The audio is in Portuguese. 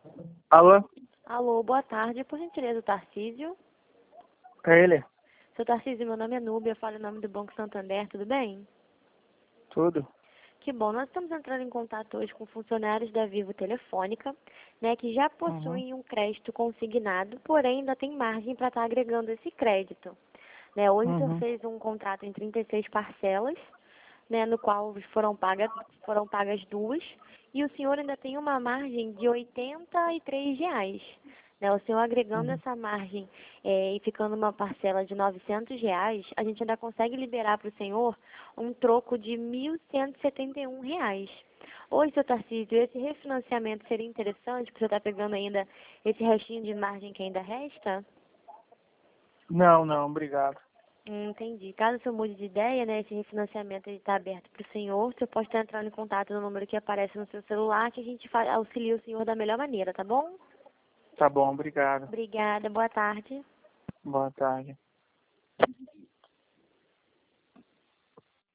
Alô? Alô, boa tarde. Por gentileza, o Tarcísio. É ele? Seu Tarcísio, meu nome é Núbia, eu falo em nome do Banco Santander, tudo bem? Tudo? Que bom, nós estamos entrando em contato hoje com funcionários da Vivo Telefônica, né, que já Uhum. possuem um crédito consignado, porém ainda tem margem para estar agregando esse crédito. Né, hoje o senhor Uhum. fez um contrato em 36 parcelas, né, no qual foram pagas duas, e o senhor ainda tem uma margem de R$ 83. Né, o senhor agregando Uhum. essa margem e ficando uma parcela de R$ 900, a gente ainda consegue liberar para o senhor um troco de R$ 1.171. Oi, seu Tarcísio, esse refinanciamento seria interessante, porque você está pegando ainda esse restinho de margem que ainda resta? Não, não, obrigado. Entendi. Caso o senhor mude de ideia, né, esse refinanciamento está aberto para o senhor, o senhor pode estar entrando em contato no número que aparece no seu celular, que a gente auxilia o senhor da melhor maneira, tá bom? Tá bom, obrigado. Obrigada, boa tarde. Boa tarde.